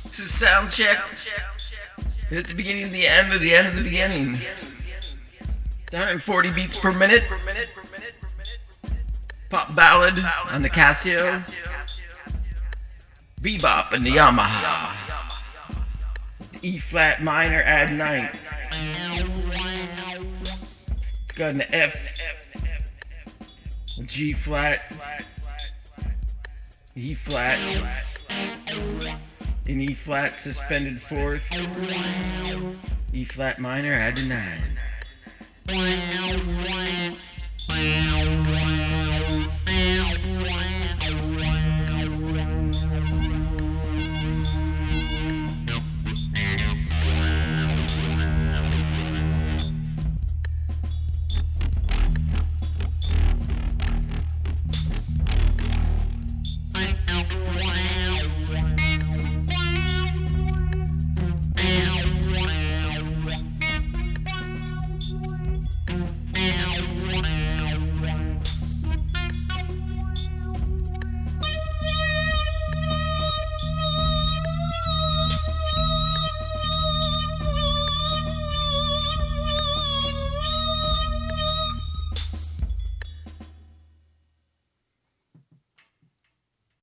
It's a sound check. At the beginning of the end of the end of the beginning. 140 beats per minute. Pop ballad on the Casio. Bebop and the Yamaha. E flat minor add ninth. It's got an F, a G flat, E flat, an E flat suspended fourth, E flat minor add to 9.